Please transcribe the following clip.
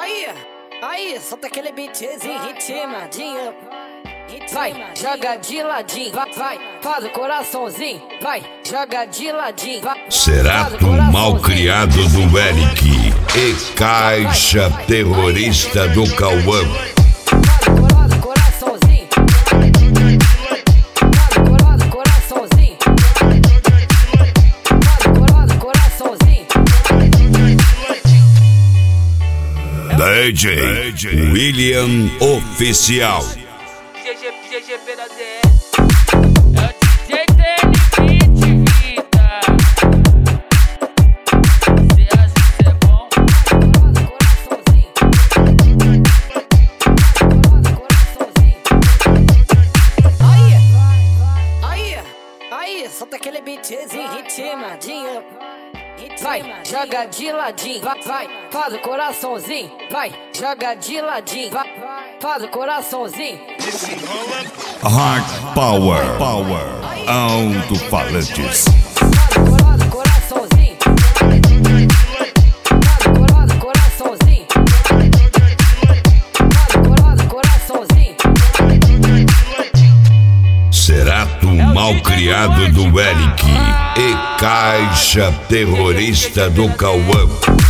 Aí, solta aquele beatzinho ritmadinho. Vai, joga de ladinho, vai, faz o coraçãozinho, vai, joga de ladinho. Cerato malcriado do Eric e Caixa terrorista do Cauã. DJ William Oficial. GGP da ZS. É o DJ TN vida. Se é bom. Aí, solta aquele beatzinho ritmadinho. Vai, joga de ladinho, vai, faz o coraçãozinho, vai, joga de ladinho, vai, faz o coraçãozinho. Hard Power, alto-falantes. Faz o coraçãozinho, faz o coraçãozinho, faz o coraçãozinho. Cerato malcriado do Eric e Caixa terrorista do Cauã.